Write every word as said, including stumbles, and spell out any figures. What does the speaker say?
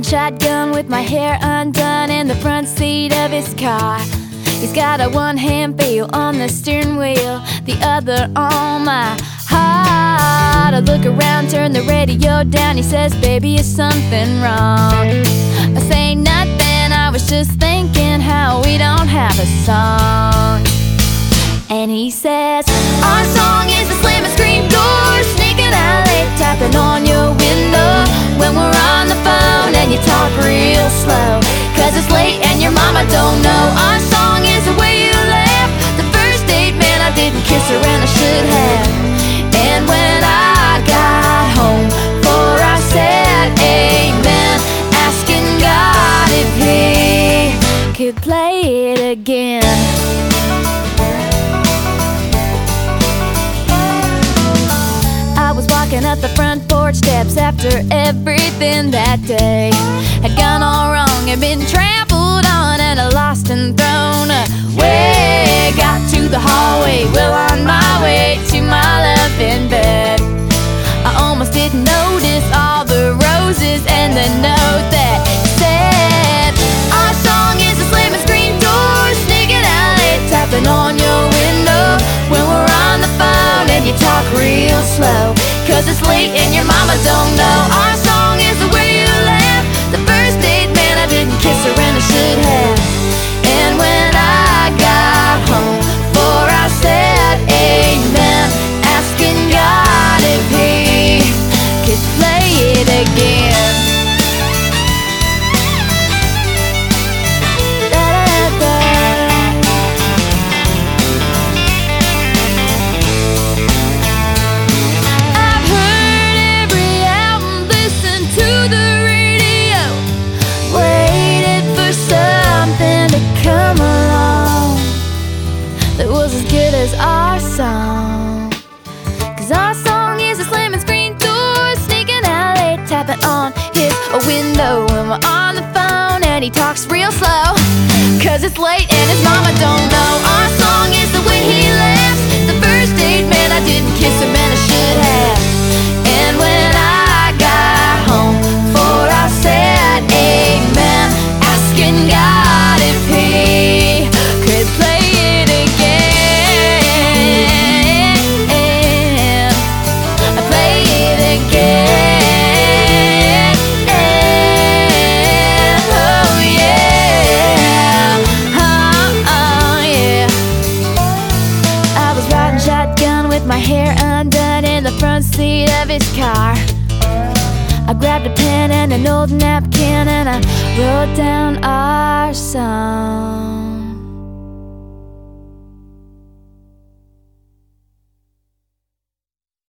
riding shotgun with my hair undone in the front seat of his car. He's got a one-hand feel on the steering wheel, the other on my heart. I look around, turn the radio down. He says, baby, is something wrong? I say nothing, I was just thinking how we don't have a song. And he says, our song is a slamming screen door, sneaking out late, tapping on your window when we're on the phone and you talk real slow, cause it's late and your mama don't know. Our song is the way you laugh, the first date, man, I didn't kiss her and I should have. And when I got home for I said amen, asking God if he could play it again. I was walking up the front porch steps after everything that day had gone all wrong, had been trampled on and lost and thrown away. Got to the hallway, well on my way to my love in bed. I almost didn't notice all the roses and the note that said, our song is a slamming screen door, sneaking out late, tapping on your window when we're on the phone and you talk real slow, cause it's late and your mama don't know. Our song is the way you laugh, the first date, man, I didn't kiss her and I should have. And when I got home for I said amen, asking God if he could play it again. That was as good as our song, cause our song is a slamming screen door, sneaking out late, tapping on his window when we're on the phone and he talks real slow, cause it's late and his mama don't know. Our song is the way he laughs, the first date, man, I didn't kiss him and I should have. And when I got home for I said amen, asking God if he could play it again. My hair undone in the front seat of his car. I grabbed a pen and an old napkin and I wrote down our song.